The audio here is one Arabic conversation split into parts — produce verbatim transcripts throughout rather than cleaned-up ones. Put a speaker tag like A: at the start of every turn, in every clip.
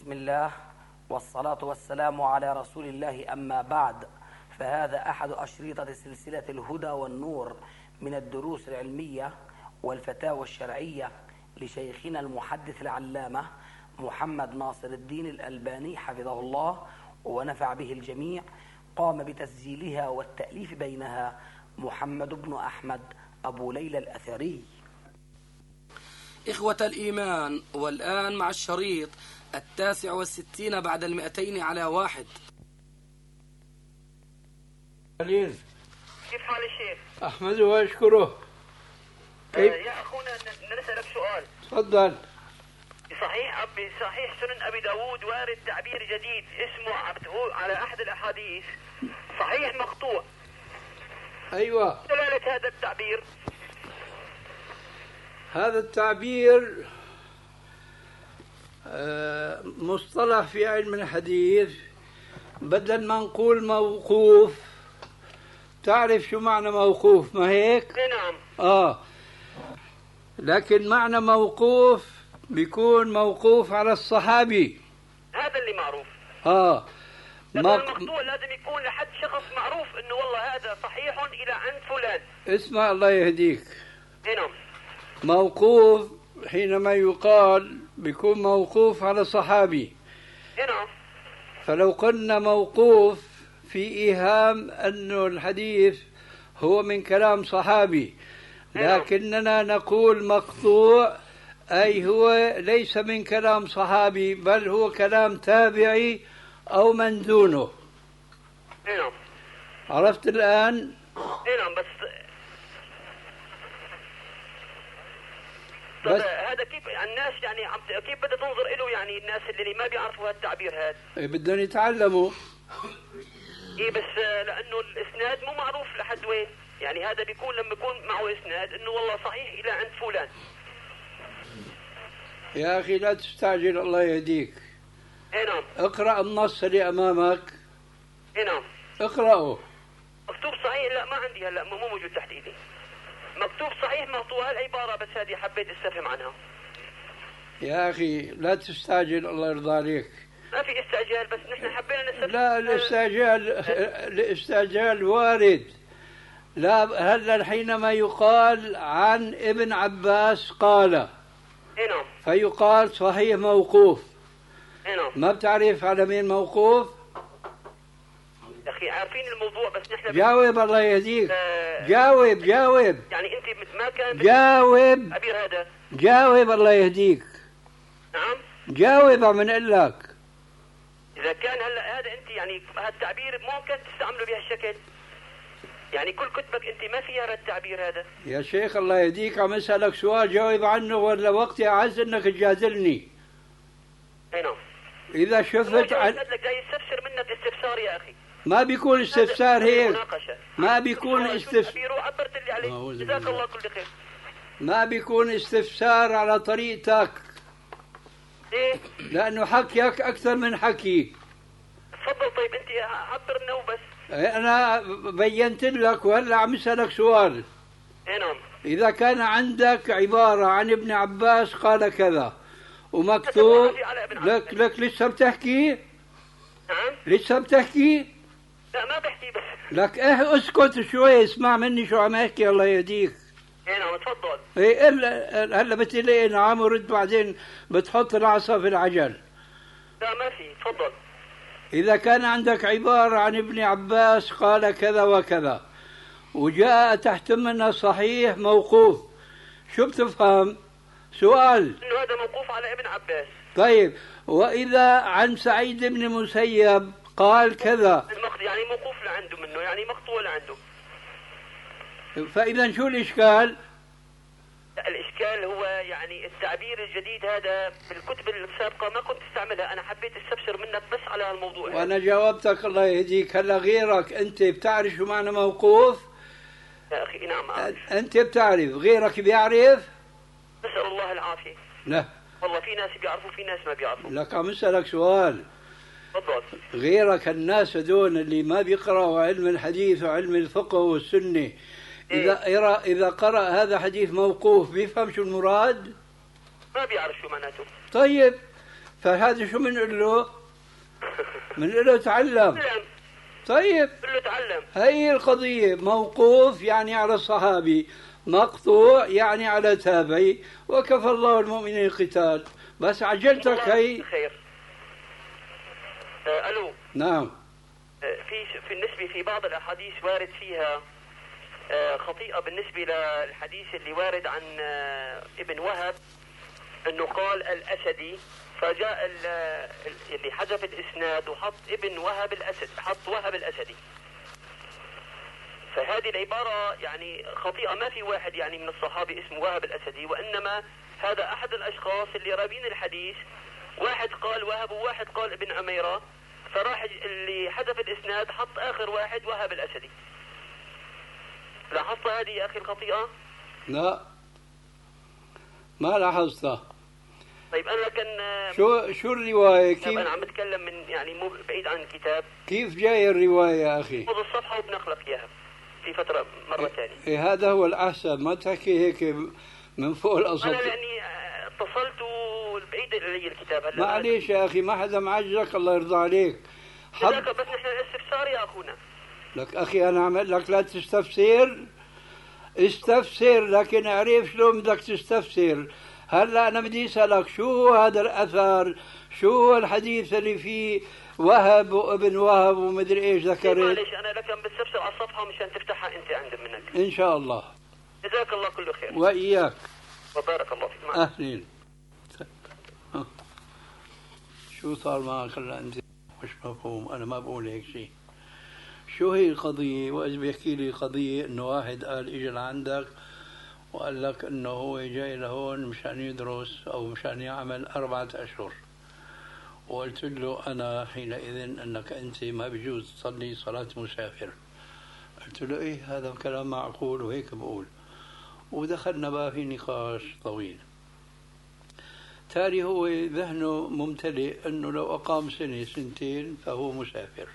A: بسم الله والصلاة والسلام على رسول الله، أما بعد، فهذا أحد أشريطة سلسلة الهدى والنور من الدروس العلمية والفتاوى الشرعية لشيخنا المحدث العلامة محمد ناصر الدين الألباني حفظه الله ونفع به الجميع. قام بتسجيلها والتأليف بينها محمد بن أحمد أبو ليلى الأثري. إخوة الإيمان، والآن مع الشريط التاسع والستين بعد المئتين على واحد.
B: خليل،
C: كيف حال الشيخ؟
B: أحمده وأشكره. كيف؟
C: آه يا أخونا نسألك سؤال.
B: تفضل.
C: بصحيح بصحيح سنن أبي داود وارد تعبير جديد اسمه عبده على أحد الأحاديث صحيح مقطوع.
B: أيوة.
C: دلالة هذا التعبير؟
B: هذا التعبير مصطلح في علم الحديث، بدل ما نقول موقوف. تعرف شو معنى موقوف ما هيك؟
C: نعم.
B: آه لكن معنى موقوف بيكون موقوف على الصحابي،
C: هذا اللي معروف.
B: آه
C: ما المقطوع لازم يكون لحد شخص معروف انه والله هذا صحيح الى عند فلان.
B: اسمع الله يهديك.
C: نعم.
B: موقوف حينما يقال بيكون موقوف على صحابي.
C: نعم.
B: فلو قلنا موقوف في إيهام أنه الحديث هو من كلام صحابي، لكننا نقول مقطوع أي هو ليس من كلام صحابي، بل هو كلام تابعي أو من دونه.
C: نعم.
B: عرفت الآن؟
C: نعم. بس
B: بس
C: هذا كيف الناس يعني عم كيف بدها تنظر له، يعني الناس اللي ما بيعرفوا هالتعبير هذا
B: بدهم يتعلموا.
C: ايه بس لانه الاسناد مو معروف لحد وين، يعني هذا بيكون لما يكون معه اسناد انه والله صحيح الى عند فلان.
B: يا اخي لا تستعجل الله يهديك.
C: اي نعم.
B: اقرأ النص اللي امامك.
C: اي نعم.
B: اقرأه.
C: مكتوب صحيح؟ لا ما عندي هلا، مو موجود تحت ايدي. مكتوب صحيح مقطوع هالعبارة، بس هذه حبيت استفهم عنها.
B: يا أخي لا تستعجل الله يرضى عليك.
C: ما في استعجال، بس نحن حبينا نستفهم.
B: لا الاستعجال الاستعجال وارد. لا هلا حينما يقال عن ابن عباس قال،
C: اي نعم،
B: فيقال صحيح موقوف.
C: اي نعم.
B: ما بتعرف على مين موقوف؟
C: يا اخي عارفين الموضوع، بس نحن
B: جاوب الله يهديك. آه جاوب جاوب.
C: يعني انت ما كان
B: جاوب.
C: تعبير هذا.
B: جاوب الله يهديك.
C: نعم.
B: جاوب عم نقول لك.
C: اذا كان هلا هذا انت يعني هالتعبير ممكن تستعمله بهالشكل، يعني كل كتبك انت ما فيها هذا التعبير هذا.
B: يا شيخ الله يهديك عم اسالك سؤال جاوب عنه، ولا وقتي اعز انك تجادلني.
C: اي نعم.
B: اذا شفت عن...
C: لك جاي يستفسر منك استفسار يا اخي.
B: ما بيكون استفسار هيك. ما بيكون
C: استفسار. عبرت اللي عليه. جزاك الله كل خير.
B: ما بيكون استفسار على طريقتك.
C: ايه؟
B: لانه حكيك اكثر من حكي.
C: تفضل. طيب انت عبرنا وبس.
B: انا بينت لك وهلا عم اسالك سؤال.
C: اي نعم.
B: اذا كان عندك عباره عن ابن عباس قال كذا ومكتوب لك لك لسه بتحكي؟
C: نعم.
B: لسه بتحكي؟
C: لا ما بحكي بس.
B: لك اه اسكت شوي، اسمع مني شو عم احكي الله يهديك.
C: اي نعم تفضل.
B: ايه هلا هلا بتقلي نعم ورد بعدين بتحط العصا في العجل.
C: لا ما في، تفضل.
B: إذا كان عندك عبارة عن ابن عباس قال كذا وكذا وجاء تحت منها صحيح موقوف، شو بتفهم؟ سؤال.
C: إنه هذا موقوف على ابن عباس.
B: طيب وإذا عن سعيد بن مسيب قال كذا،
C: يعني موقوف لعنده منه، يعني مقطوع لعنده.
B: فإذا شو الإشكال؟
C: الإشكال هو يعني التعبير الجديد هذا في الكتب السابقة ما كنت استعملها، أنا حبيت استفسر منك بس على هالموضوع.
B: وأنا جاوبتك الله يهديك. هلا غيرك أنت بتعرف شو معنى موقوف؟
C: يا أخي نعم أعرف.
B: أنت بتعرف، غيرك بيعرف؟
C: نسأل الله العافية.
B: لا
C: والله في ناس بيعرفوا في ناس ما بيعرفوا.
B: لك عم اسألك سؤال.
C: تفضل.
B: غيرك الناس هذول اللي ما بيقرأوا علم الحديث وعلم الفقه والسنة، إذا إيه؟ إذا قرأ هذا حديث موقوف بيفهم شو المراد؟
C: ما بيعرف شو معناته.
B: طيب فهذا شو بنقول له؟ بنقول له تعلم. طيب
C: قل له تعلم.
B: هي القضية، موقوف يعني على الصحابي، مقطوع يعني على تابعي، وكفى الله المؤمنين القتال. بس عجلتك هي.
C: خير. آه الو.
B: نعم.
C: آه في في النسبة في بعض الاحاديث وارد فيها آه خطيئة بالنسبة للحديث اللي وارد عن آه ابن وهب انه قال الاسدي، فجاء اللي حذف الاسناد وحط ابن وهب الاسد، حط وهب الاسدي. فهذه العبارة يعني خطيئة، ما في واحد يعني من الصحابة اسمه وهب الاسدي، وانما هذا احد الاشخاص اللي رابين الحديث، واحد قال وهب وواحد قال ابن عميرة، فراح اللي حذف الاسناد حط اخر واحد وهب الاسدي. لاحظت هذه يا اخي الخطيئة؟
B: لا ما لاحظتها.
C: طيب انا كان
B: شو شو الرواية؟ كيف
C: انا عم بتكلم من يعني مو بعيد عن الكتاب.
B: كيف جاي الرواية يا اخي؟
C: خذ الصفحة وبنخلق اياها في فترة مرة ثانية.
B: إيه هذا هو الأحسن، ما تحكي هيك من فوق الأساطير.
C: أنا لأني اتصلت والبعيد علي الكتاب هلا.
B: معليش يا أخي، ما حدا معجلك، الله يرضى عليك.
C: حب... بس نحن الاستفسار يا أخونا.
B: لك أخي أنا عمل لك لا تستفسر، استفسر، لكن اعرف شلون بدك تستفسر. هلا أنا بدي أسألك شو هو هذا الأثر، شو هو الحديث اللي فيه وهب وابن وهب ومدري ايش ذكرت؟
C: معلش انا لكن بستفسر على الصفحه مشان تفتحها انت عند منك.
B: ان شاء الله.
C: جزاك الله كل خير.
B: واياك.
C: وبارك الله فيك.
B: اهلين. شو صار معك هلا انت؟ مش مفهوم، انا ما بقول هيك شيء. شو هي القضيه؟ واذا بيحكي لي قضيه انه واحد قال اجى لعندك وقال لك انه هو جاي لهون مشان يدرس او مشان يعمل اربعه اشهر، وقلت له أنا حينئذ أنك أنت ما بيجوز تصلي صلاة مسافر. قلت له إيه هذا كلام معقول وهيك بقول، ودخلنا بقى في نقاش طويل. تالي هو ذهنه ممتلئ أنه لو أقام سنة سنتين فهو مسافر.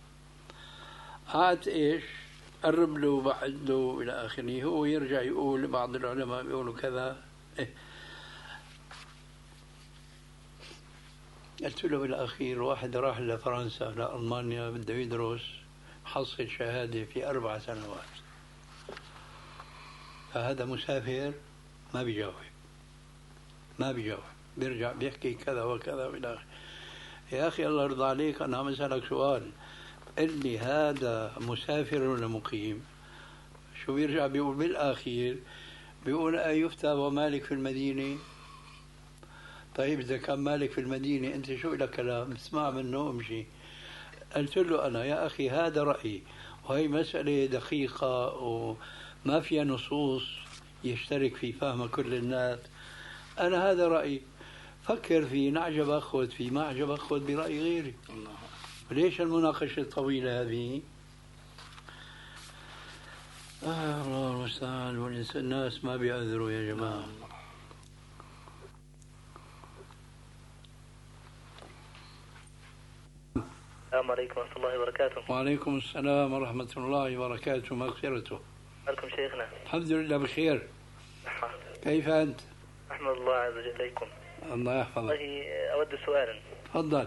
B: قعدت إيش قرب له بعد له إلى آخره، هو يرجع يقول بعض العلماء بيقولوا كذا. إيه قلت له بالأخير واحد راح لفرنسا لألمانيا بده يدرس، حصل شهادة في أربع سنوات، فهذا مسافر؟ ما بيجاوب ما بيجاوب بيرجع بيحكي كذا وكذا بالآخر. يا أخي الله يرضى عليك، أنا عم أسألك سؤال، قل لي هذا مسافر ولا مقيم؟ شو بيرجع بيقول بالأخير؟ بيقول أيفتى ومالك في المدينة. طيب إذا كان مالك في المدينة أنت شو لك كلام اسمع منه وامشي. قلت له أنا يا أخي هذا رأيي، وهي مسألة دقيقة وما فيها نصوص يشترك في فهم كل الناس. أنا هذا رأيي، فكر فيه، نعجب أخذ فيه، ما عجب أخذ برأي غيري. ليش المناقشة الطويلة هذه؟ آه الله المستعان، والناس ما بيعذروا يا جماعة.
C: السلام عليكم ورحمة الله وبركاته.
B: وعليكم السلام ورحمة الله وبركاته مغفرته.
C: مالكم شيخنا؟
B: الحمد لله بخير. كيف أنت؟
C: أحمد الله عز وجل إليكم.
B: الله يحفظك.
C: والله أود سؤالا.
B: تفضل.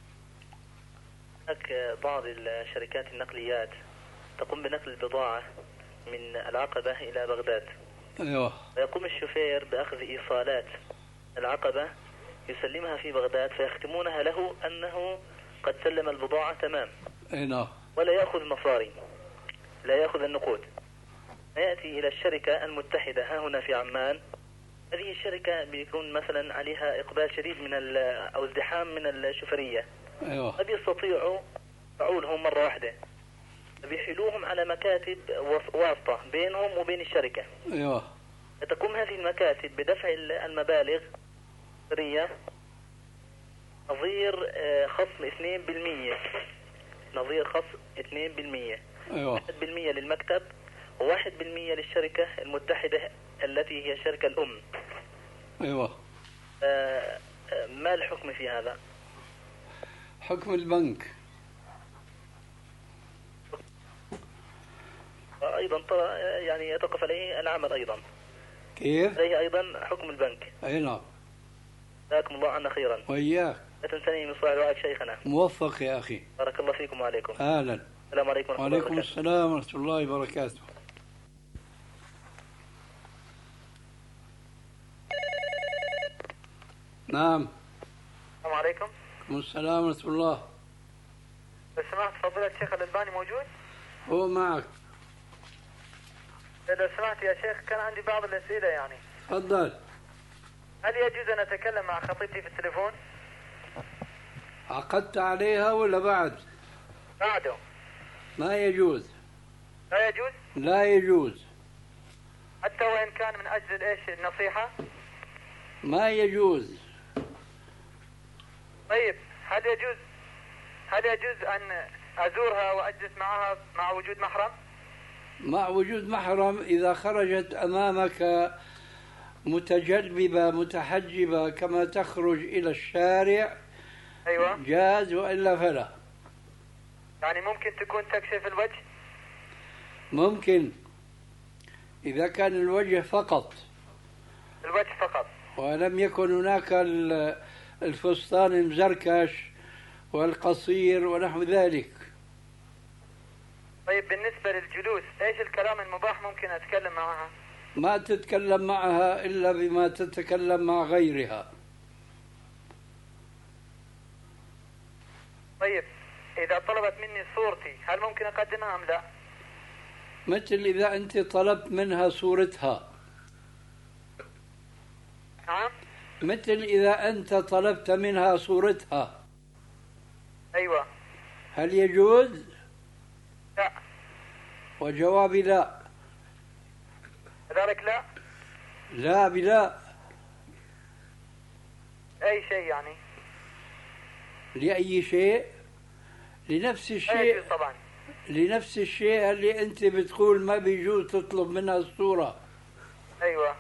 C: هناك بعض الشركات النقليات تقوم بنقل البضاعة من العقبة إلى بغداد.
B: أيوه.
C: ويقوم الشوفير بأخذ إيصالات العقبة يسلمها في بغداد، فيختمونها له أنه قد سلم البضاعة تمام.
B: أي نعم.
C: ولا يأخذ مصاري، لا يأخذ النقود. يأتي إلى الشركة المتحدة ها هنا في عمان. هذه الشركة بيكون مثلا عليها إقبال شديد من أو ازدحام من الشوفرية.
B: أيوه.
C: ما بيستطيعوا فعولهم مرة واحدة، بيحيلوهم على مكاتب واسطة بينهم وبين الشركة.
B: أيوه.
C: تقوم هذه المكاتب بدفع المبالغ الشوفرية نظير خصم اثنين بالمئة، نظير خصم اثنين بالمئة.
B: أيوه.
C: واحد بالمئة للمكتب وواحد بالمئة للشركة المتحدة التي هي الشركة الأم.
B: أيوه.
C: آه ما الحكم في هذا؟
B: حكم البنك.
C: أيضا يعني يتوقف عليه العمل أيضا.
B: كيف؟
C: عليه أيضا حكم البنك.
B: أي نعم.
C: جزاكم الله عنا خيرا.
B: وإياك.
D: لا تنسني من صالح دعائك شيخنا.
B: موفق يا أخي.
D: بارك الله فيكم وعليكم.
B: أهلا.
D: السلام عليكم ورحمة الله
B: وعليكم
D: وبركاته.
B: السلام ورحمة الله وبركاته. نعم.
E: السلام عليكم.
B: وعليكم السلام ورحمة الله.
E: لو سمحت فضيلة الشيخ الألباني موجود؟
B: هو معك.
E: لو سمحت يا شيخ كان عندي بعض الأسئلة يعني.
B: تفضل.
E: هل يجوز أن أتكلم مع خطيبتي في التليفون؟
B: عقدت عليها ولا بعد؟
E: بعده.
B: ما يجوز.
E: لا يجوز؟
B: لا يجوز.
E: حتى وإن كان من أجل إيش النصيحة؟
B: ما يجوز.
E: طيب هل يجوز هل يجوز أن أزورها وأجلس معها مع وجود محرم؟
B: مع وجود محرم إذا خرجت أمامك متجلببة متحجبة كما تخرج إلى الشارع.
E: أيوة.
B: جاز وإلا فلا.
E: يعني ممكن تكون تكشف الوجه؟
B: ممكن إذا كان الوجه فقط.
E: الوجه فقط.
B: ولم يكن هناك الفستان المزركش والقصير ونحو ذلك.
E: طيب بالنسبة للجلوس ايش الكلام المباح ممكن اتكلم معها؟
B: ما تتكلم معها الا بما تتكلم مع غيرها.
E: طيب اذا طلبت مني صورتي هل ممكن اقدمها ام لا؟
B: مثل اذا انت طلبت منها صورتها.
E: نعم.
B: مثل اذا انت طلبت منها صورتها.
E: ايوه.
B: هل يجوز؟
E: لا.
B: وجوابي لا.
E: كذلك لا؟
B: لا بلا.
E: اي شيء يعني؟
B: لأي شيء؟ لنفس الشيء.
E: طبعا.
B: لنفس الشيء اللي انت بتقول ما بيجوز تطلب منها الصورة.
E: ايوه.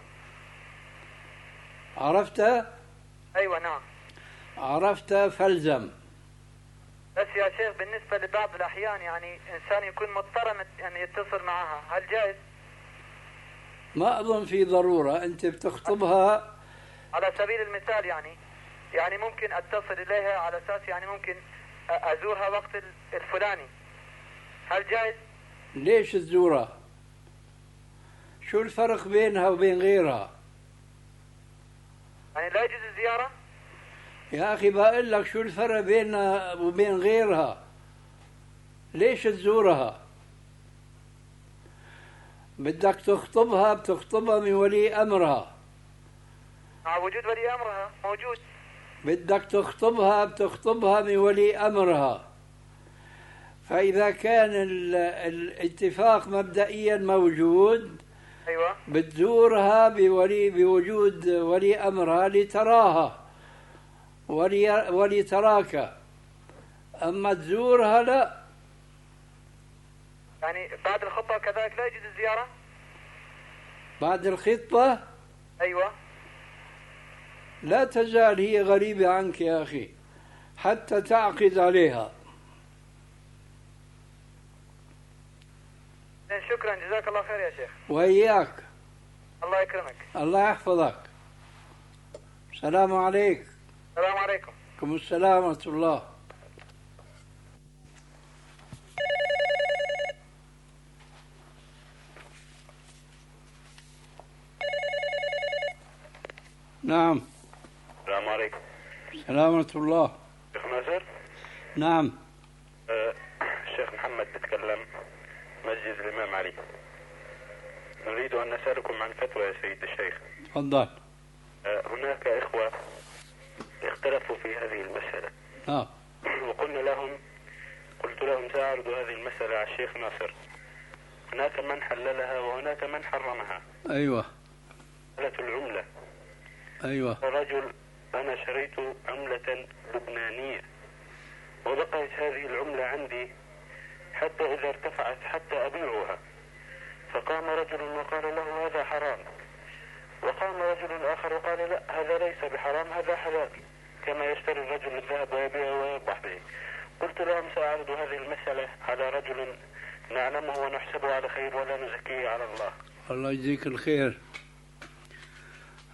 B: عرفتها؟
E: ايوه نعم.
B: عرفتها فالزم.
E: بس يا شيخ بالنسبة لبعض الأحيان يعني إنسان يكون مضطر أن يتصل معها هل جائز؟
B: ما أظن في ضرورة. أنت بتخطبها
E: على سبيل المثال يعني يعني ممكن أتصل إليها على أساس يعني ممكن أزورها وقت الفلاني هل جائز؟
B: ليش تزورها؟ شو الفرق بينها وبين غيرها؟
E: يعني لا يجوز الزيارة؟
B: يا أخي بقول لك شو الفرق بينها وبين غيرها؟ ليش تزورها؟ بدك تخطبها بتخطبها من ولي أمرها.
E: مع وجود ولي أمرها موجود.
B: بدك تخطبها بتخطبها من ولي أمرها. فإذا كان الاتفاق مبدئيا موجود.
E: أيوة.
B: بتزورها بولي بوجود ولي أمرها لتراها ولي ولتراك. أما تزورها لا.
E: يعني بعد الخطبة كذلك لا يجوز الزيارة؟
B: بعد الخطبة؟
E: أيوة.
B: لا تزال هي غريبة عنك يا أخي حتى تعقد عليها.
E: شكرا جزاك الله خير يا شيخ.
B: وإياك.
E: الله يكرمك.
B: الله يحفظك. السلام عليك.
E: السلام عليكم.
B: وعليكم السلام ورحمة الله. نعم.
F: السلام عليكم.
B: السلام ورحمة الله.
F: شيخ ناصر.
B: نعم.
F: أه الشيخ محمد بتكلم مسجد الإمام علي. نريد أن نسألكم عن فتوى يا سيد الشيخ.
B: تفضل.
F: أه هناك إخوة اختلفوا في هذه المسألة.
B: آه.
F: وقلنا لهم قلت لهم سأعرض هذه المسألة على الشيخ ناصر. هناك من حللها وهناك من حرمها.
B: أيوة.
F: مسألة العملة.
B: أيوة.
F: رجل أنا شريت عملة لبنانية وبقيت هذه العملة عندي حتى إذا ارتفعت حتى أبيعها. فقام رجل وقال له هذا حرام، وقام رجل آخر وقال لا هذا ليس بحرام هذا حلال، كما يشتري الرجل الذهب ويبيعه ويربح به. قلت لهم سأعرض هذه المسألة على رجل نعلمه ونحسبه على خير ولا نزكيه على الله.
B: الله يجزيك الخير.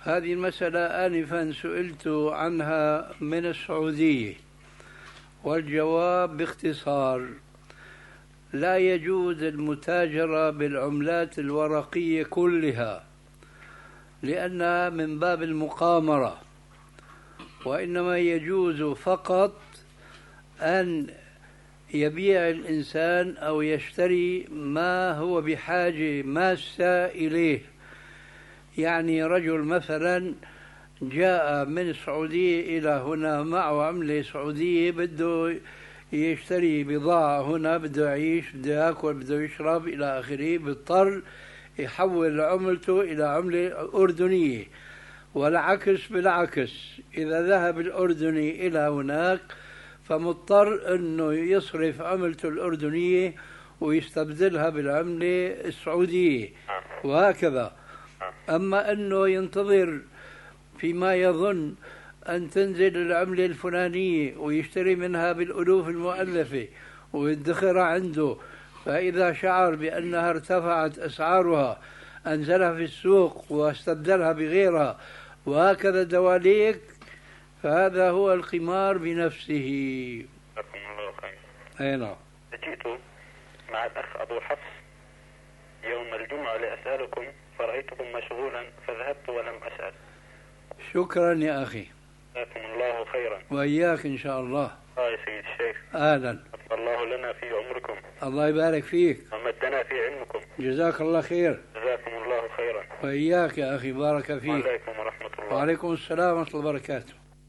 B: هذه المسألة آنفا سئلت عنها من السعودية، والجواب باختصار: لا يجوز المتاجرة بالعملات الورقية كلها لأنها من باب المقامرة، وإنما يجوز فقط أن يبيع الإنسان أو يشتري ما هو بحاجة ماسة إليه. يعني رجل مثلا جاء من السعودية إلى هنا معه عملة سعودية، بده يشتري بضاعة هنا، بده يعيش، بده يأكل، بده يشرب إلى آخره، بيضطر يحول عملته إلى عملة أردنية. والعكس بالعكس، إذا ذهب الأردني إلى هناك فمضطر أنه يصرف عملته الأردنية ويستبدلها بالعملة السعودية، وهكذا. أما أنه ينتظر فيما يظن أن تنزل العملة الفلانية ويشتري منها بالألوف المؤلفة ويدخرها عنده، فإذا شعر بأنها ارتفعت أسعارها أنزلها في السوق واستبدلها بغيرها، وهكذا دواليك، فهذا هو القمار بنفسه.
F: جزاكم الله خير.
B: أي نعم.
F: جئت مع الأخ أبو حفص يوم الجمعة لأسألكم، فرأيتكم مشغولا فذهبت ولم أسأل.
B: شكرا يا أخي.
F: جزاكم الله خيرا.
B: وإياك إن شاء الله.
F: آه يا سيد الشيخ.
B: أهلا.
F: أطال الله لنا في عمركم.
B: الله يبارك فيك.
F: ومدنا في علمكم.
B: جزاك الله خير.
F: جزاكم الله خيرا.
B: وإياك يا أخي، بارك فيك.
F: وعليكم ورحمة الله.
B: وعليكم السلام ورحمة الله وبركاته.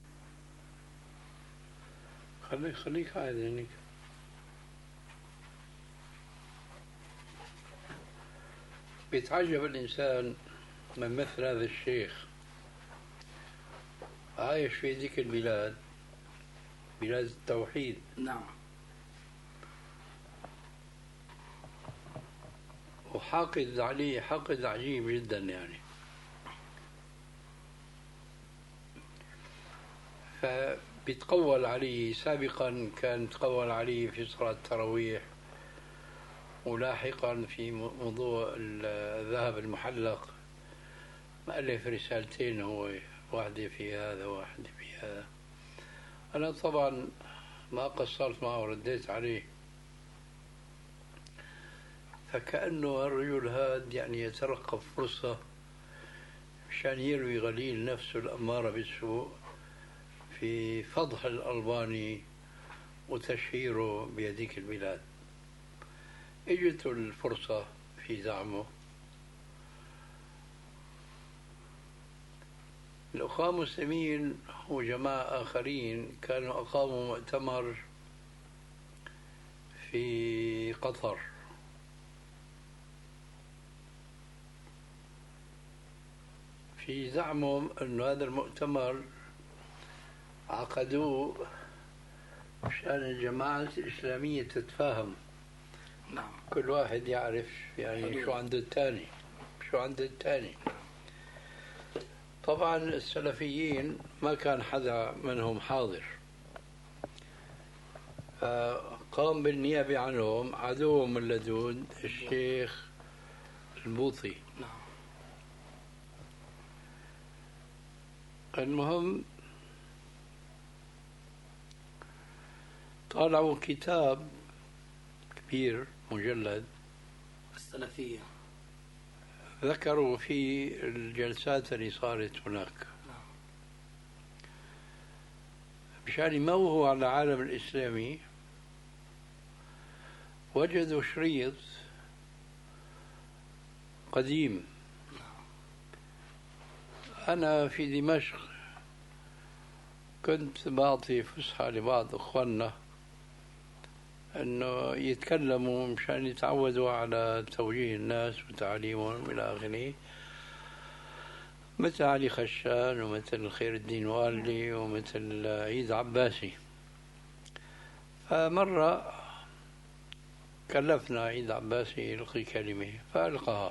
B: خليك خليك قاعد هنيك. بيتعجب الإنسان من مثل هذا الشيخ، عايش في ذيك البلاد، بلاد التوحيد.
A: نعم.
B: وحاقد عليه حقد عجيب جدا يعني. فبيتقول عليه، سابقا كان يتقول عليه في صلاة التراويح، ولاحقا في موضوع الذهب المحلق مؤلف رسالتين، هو واحدة في هذا وواحدة في هذا. أنا طبعا ما قصرت معه ورديت عليه، فكأنه الرجل هذا يعني يترقب فرصة مشان يروي غليل نفسه الأمارة بالسوء في فضح الألباني وتشهيره بهذيك البلاد. اجت الفرصة في زعمه. الأخوة المسلمين وجماعة آخرين كانوا أقاموا مؤتمر في قطر، في زعمهم أن هذا المؤتمر عقدوه مشان الجماعة الإسلامية تتفاهم.
A: نعم.
B: كل واحد يعرف يعني شو عند الثاني، شو عند الثاني. طبعا السلفيين ما كان حدا منهم حاضر، فقام بالنيابة عنهم عدوهم اللدود الشيخ البوطي.
A: نعم.
B: المهم طالعوا كتاب كبير مجلد
A: السلفية،
B: ذكروا في الجلسات اللي صارت هناك مشان يموهوا على العالم الإسلامي. وجدوا شريط قديم. أنا في دمشق كنت بعطي فسحة لبعض أخواننا أنه يتكلموا مشان يتعودوا على توجيه الناس وتعليمهم إلى آخره، مثل علي خشان ومثل خير الدين والي ومثل عيد عباسي. فمرة كلفنا عيد عباسي يلقي كلمة فألقاها.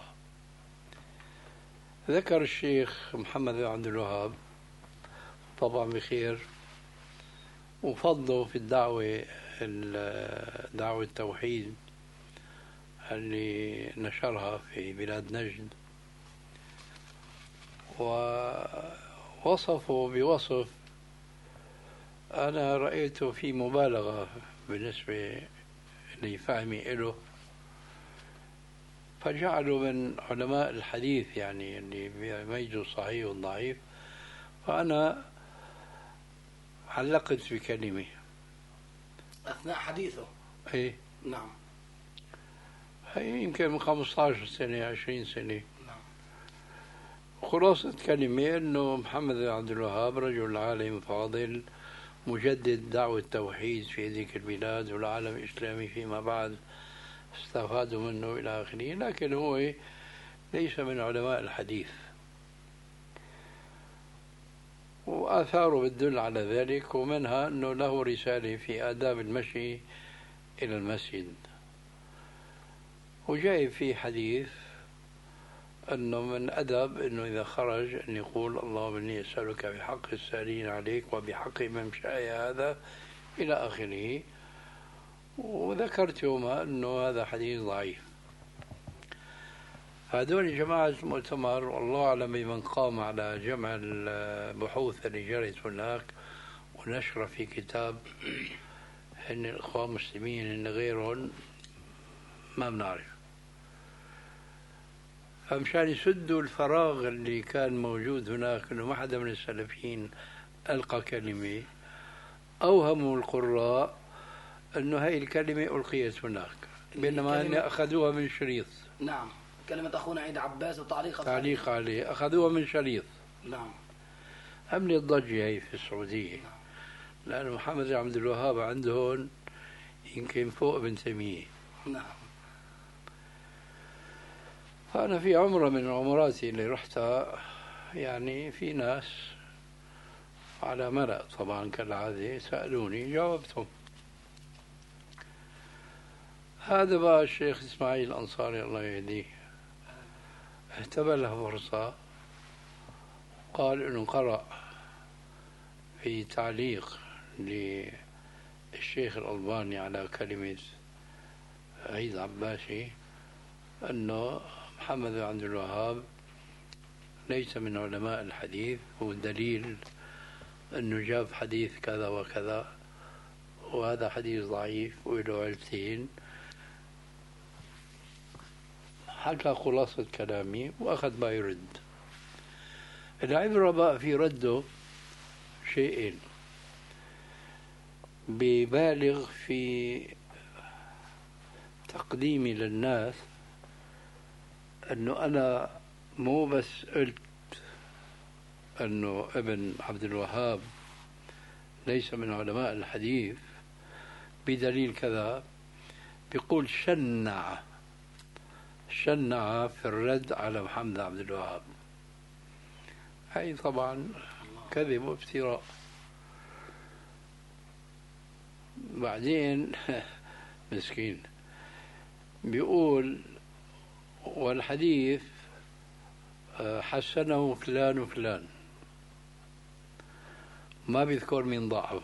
B: ذكر الشيخ محمد بن عبد الوهاب طبعا بخير، وفضله في الدعوة دعوة التوحيد اللي نشرها في بلاد نجد، ووصفوا بوصف أنا رأيته في مبالغة بالنسبة لفهمي له، فجعلوا من علماء الحديث يعني اللي بيميزوا الصحيح والضعيف. فأنا علقت بكلمة
A: أثناء حديثه.
B: إيه
A: نعم.
B: هي يمكن من خمسة عشر سنة عشرين سنة.
A: نعم.
B: خلاصة كلمة أنه محمد بن عبد الوهاب رجل عالم فاضل مجدد دعوة التوحيد في ذيك البلاد والعالم الإسلامي فيما بعد استفادوا منه إلى آخره، لكن هو ليس من علماء الحديث. وآثاره بتدل على ذلك، ومنها أنه له رسالة في آداب المشي إلى المسجد، وجاي في حديث أنه من أدب أنه إذا خرج أن يقول اللهم إني أسألك بحق السائلين عليك وبحق ممشاي هذا إلى آخره. وذكرت يومها أنه هذا حديث ضعيف. هذول جماعة المؤتمر والله أعلم بمن قام على جمع البحوث اللي جرت هناك ونشر في كتاب، هن الإخوان المسلمين هن غيرهم ما بنعرف. فمشان يسدوا الفراغ اللي كان موجود هناك انه ما حدا من السلفيين القى كلمه، اوهموا القراء انه هاي الكلمه القيت هناك، بينما هن اخذوها من شريط.
A: نعم. كلمة أخونا عيد عباس وتعليق
B: تعليق عليه أخذوها من شريط.
A: نعم.
B: عملت ضجة هي في السعودية. نعم. لأن محمد بن عبد الوهاب عندهم يمكن فوق ابن تيمية.
A: نعم.
B: فأنا في عمرة من عمراتي اللي رحتها يعني في ناس على ملأ طبعا كالعادة سألوني جاوبتهم. هذا بقى الشيخ إسماعيل الأنصاري الله يهديه اهتبى له فرصة، قال إنه قرأ في تعليق للشيخ الألباني على كلمة عيد عباسي أنه محمد بن عبد الوهاب ليس من علماء الحديث، والدليل أنه جاب حديث كذا وكذا وهذا حديث ضعيف وله علتين. حكى خلاصة كلامي وأخذ ما يرد. العبرة بقى في رده شيئين: ببالغ في تقديمي للناس أنه أنا مو بس قلت أنه ابن عبد الوهاب ليس من علماء الحديث بدليل كذا، بيقول شنع شنع في الرد على محمد عبد الوهاب. هاي طبعا كذب وافتراء. بعدين مسكين بيقول والحديث حسنه فلان وفلان، ما بيذكر مين ضعفه.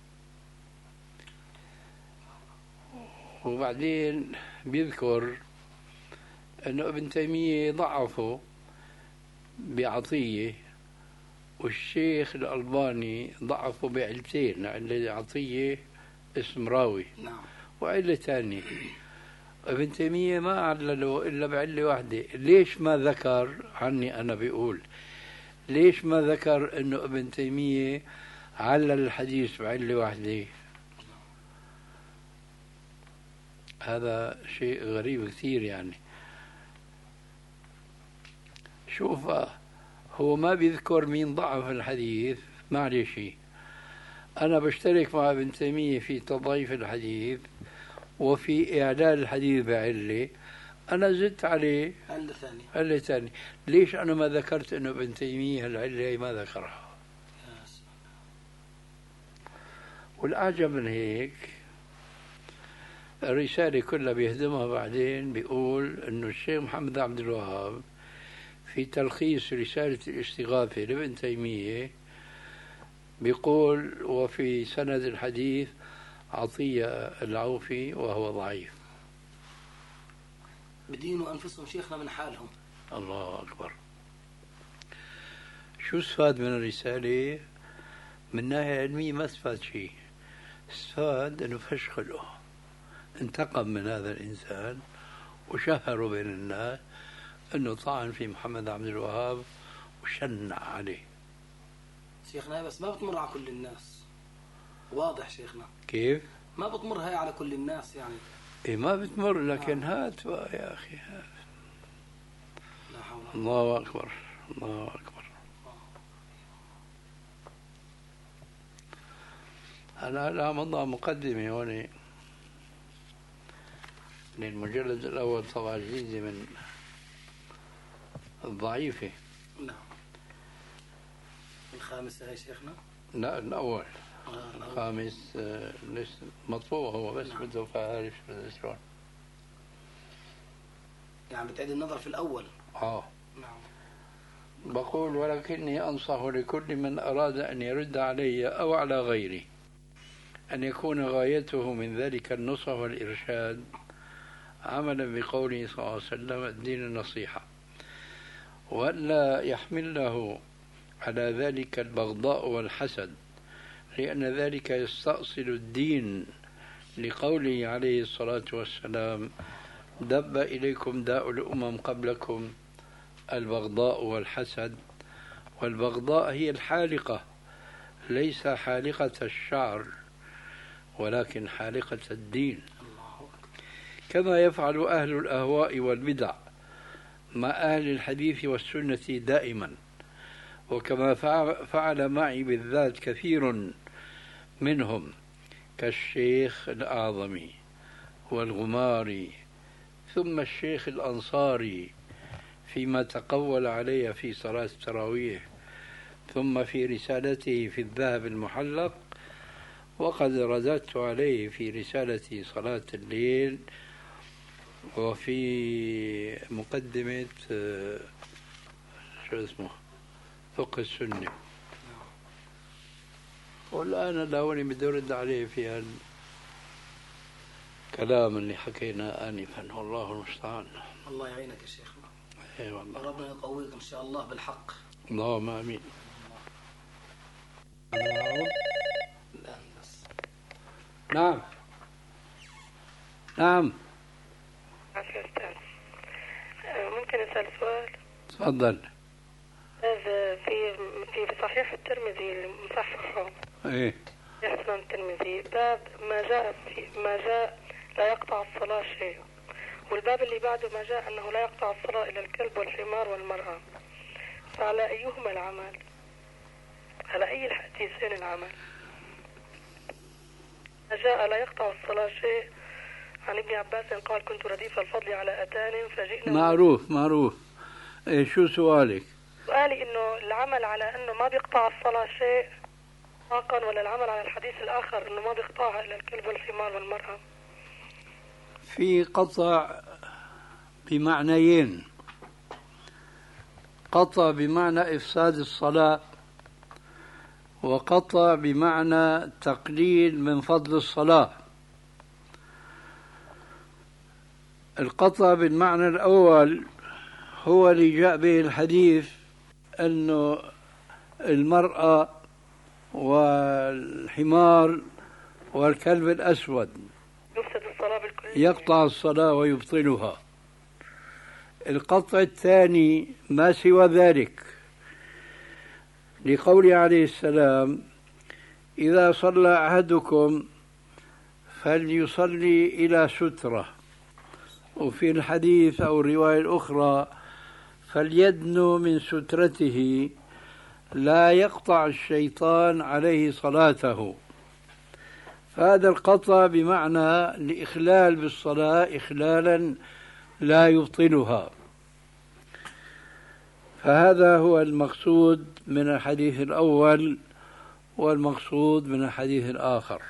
B: وبعدين بيذكر أنه ابن تيمية ضعفه بعطية، والشيخ الألباني ضعفه بعلتين، علة عطية اسم راوي.
A: نعم.
B: وعلة ثانية. ابن تيمية ما علله إلا بعلة واحدة. ليش ما ذكر عني؟ أنا بيقول ليش ما ذكر أنه ابن تيمية علل الحديث بعلة واحدة؟ هذا شيء غريب كثير. يعني شوف، هو ما بيذكر مين ضعف الحديث، معلش أنا بشترك مع ابن تيمية في تضعيف الحديث وفي إعلال الحديث بعلة، أنا زدت عليه
A: علة ثانية.
B: علة ثانية. ليش أنا ما ذكرت أنه ابن تيمية العلة ما ذكرها؟ والأعجب من هيك الرسالة كلها بيهدمها بعدين، بيقول أنه الشيخ محمد عبد الوهاب في تلخيص رسالة الاستغاثة لابن تيمية بيقول وفي سند الحديث عطية العوفي وهو ضعيف.
A: بدينوا أنفسهم شيخنا من حالهم.
B: الله أكبر. شو استفاد من الرسالة؟ من ناحية علمية ما استفاد شيء، استفاد أنه فش خلقه، انتقم من هذا الإنسان وشهروا بين الناس أنه طعن في محمد عبد الوهاب وشنع عليه.
A: شيخنا بس ما بتمر على كل الناس، واضح شيخنا.
B: كيف؟
A: ما بتمر هاي على كل الناس يعني.
B: إيه ما بتمر، لكن آه. هات بقى يا أخي هات.
A: لا حول ولا
B: الله أكبر الله أكبر. أنا لا مضى مقدمة هون للمجلد الأول طبعا جديدة من الضعيفة.
A: نعم. الخامسة هاي شيخنا؟
B: لا الأول.
A: آه
B: الخامس آه ليش مطبوع هو بس نعم. بده فعارف شلون
A: يعني بتعيد النظر في الأول.
B: آه
A: نعم.
B: بقول ولكني أنصح لكل من أراد أن يرد علي أو على غيري أن يكون غايته من ذلك النصح والإرشاد عملا بقوله صلى الله عليه وسلم الدين النصيحة، وألا يحمله على ذلك البغضاء والحسد، لأن ذلك يستأصل الدين، لقوله عليه الصلاة والسلام دب إليكم داء الأمم قبلكم البغضاء والحسد. والبغضاء هي الحالقة، ليس حالقة الشعر ولكن حالقة الدين، كما يفعل أهل الأهواء والبدع مع أهل الحديث والسنة دائما، وكما فعل معي بالذات كثير منهم كالشيخ الأعظمي والغماري ثم الشيخ الأنصاري فيما تقول علي في صلاة التراويح، ثم في رسالته في الذهب المحلق، وقد رددت عليه في رسالة صلاة الليل وفي مقدمة شو اسمه فقه السنة. والآن لوني بدي أرد عليه في الكلام اللي حكينا آنفا، والله المستعان.
A: الله يعينك يا شيخنا.
B: اي والله.
A: ربنا يقويك إن شاء الله بالحق.
B: اللهم آمين. نعم نعم.
G: ممكن أسأل سؤال؟
B: تفضل.
G: هذا في في صحيح الترمذي المصححه.
B: ايه.
G: يحسن الترمذي باب ما جاء في ما جاء لا يقطع الصلاة شيء، والباب اللي بعده ما جاء أنه لا يقطع الصلاة إلا الكلب والحمار والمرأة، فعلى أيهما العمل؟ على أي الحديثين العمل؟ ما جاء لا يقطع الصلاة شيء عن ابن عباس قال كنت رديف الفضل على أتان فجئنا.
B: معروف معروف. إيه شو سؤالك؟
G: سؤالي إنه العمل على إنه ما بيقطع الصلاة شيء طاقا، ولا العمل على الحديث الآخر إنه ما بيقطعها إلا الكلب والحمار والمرأة؟
B: في قطع بمعنيين، قطع بمعنى إفساد الصلاة، وقطع بمعنى تقليل من فضل الصلاة. القطع بالمعنى الأول هو اللي جاء به الحديث أنه المرأة والحمار والكلب الأسود
G: يفسد الصلاة بالكل،
B: يقطع الصلاة ويبطلها. القطع الثاني ما سوى ذلك، لقوله عليه السلام إذا صلى أحدكم فليصلي إلى سترة، وفي الحديث أو الرواية الأخرى فليدنو من سترته لا يقطع الشيطان عليه صلاته. فهذا القطع بمعنى الإخلال بالصلاة إخلالا لا يبطلها. فهذا هو المقصود من الحديث الأول والمقصود من الحديث الآخر.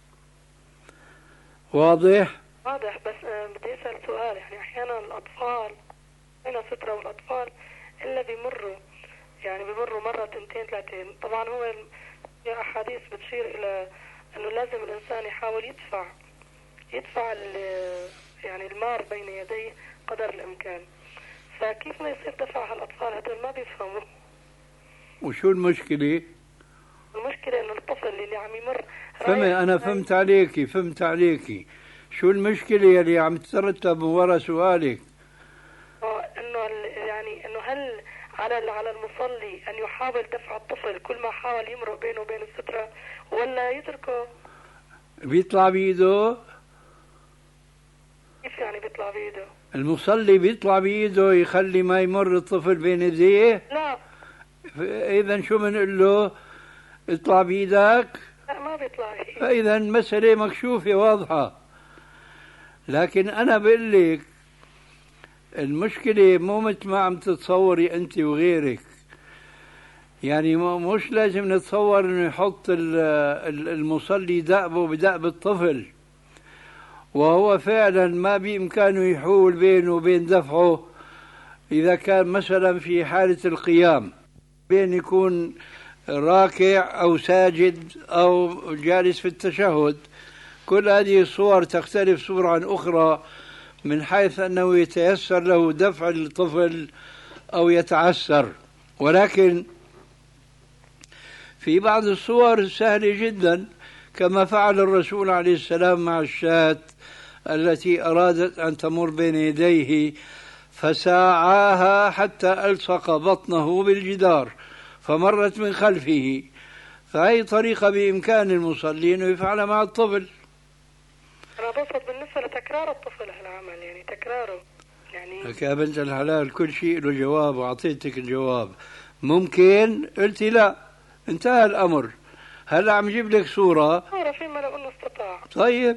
B: واضح؟
G: واضح. بس بدي أسأل سؤال، يعني أحيانا الأطفال بين سترة والأطفال إلا بيمروا يعني بيمروا مرة تنتين ثلاثين، طبعا هو في أحاديث بتشير إلى أنه لازم الإنسان يحاول يدفع يدفع يعني المار بين يديه قدر الإمكان، فكيف ما يصير دفعها الأطفال؟ هذول ما بيفهموا.
B: وشو المشكلة؟
G: المشكلة إنه الطفل اللي عم يمر
B: فهمت أنا فهمت عليكي فهمت عليكي شو المشكلة اللي عم تترتب من وراء سؤالك؟
G: إنه يعني إنه هل على على المصلي أن يحاول دفع الطفل كل ما حاول يمرق بينه وبين السترة ولا يتركه؟
B: بيطلع بإيده؟
G: كيف يعني بيطلع بإيده؟
B: المصلي بيطلع بإيده يخلي ما يمر الطفل بين يديه؟
G: لا.
B: إذا شو بنقول له؟ اطلع بإيدك؟
G: لا ما بيطلع بإيده.
B: فإذا مسألة مكشوفة واضحة. لكن أنا بقول لك المشكلة مو مثل ما عم تتصوري أنت وغيرك. يعني مش لازم نتصور إنه يحط المصلي دأبه بدأب الطفل، وهو فعلا ما بإمكانه يحول بينه وبين دفعه إذا كان مثلا في حالة القيام، بين يكون راكع أو ساجد أو جالس في التشهد. كل هذه الصور تختلف صورة عن أخرى من حيث أنه يتيسر له دفع الطفل أو يتعسر. ولكن في بعض الصور سهلة جدا، كما فعل الرسول عليه السلام مع الشاة التي أرادت أن تمر بين يديه فساعاها حتى ألصق بطنه بالجدار فمرت من خلفه. فهي طريقة بإمكان المصلي أنه يفعل مع الطفل.
G: أنا بصد بالنسبة لتكرار الطفل هالعمل، يعني تكراره يعني
B: لك يا بنت الحلال كل شيء له جواب وأعطيتك الجواب. ممكن قلتي لا، انتهى الأمر. هلا عم جيب لك صورة
G: صورة فيما لو أنه استطاع.
B: طيب